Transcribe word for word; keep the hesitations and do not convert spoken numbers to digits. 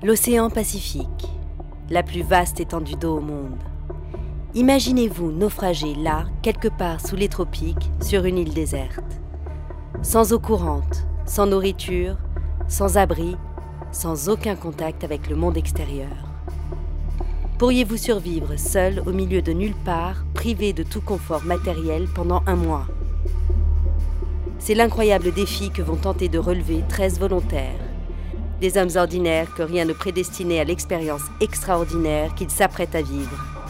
L'océan Pacifique, la plus vaste étendue d'eau au monde. Imaginez-vous naufrager là, quelque part sous les tropiques, sur une île déserte. Sans eau courante, sans nourriture, sans abri, sans aucun contact avec le monde extérieur. Pourriez-vous survivre seul au milieu de nulle part, privé de tout confort matériel pendant un mois? C'est l'incroyable défi que vont tenter de relever treize volontaires. Des hommes ordinaires que rien ne prédestinait à l'expérience extraordinaire qu'ils s'apprêtent à vivre.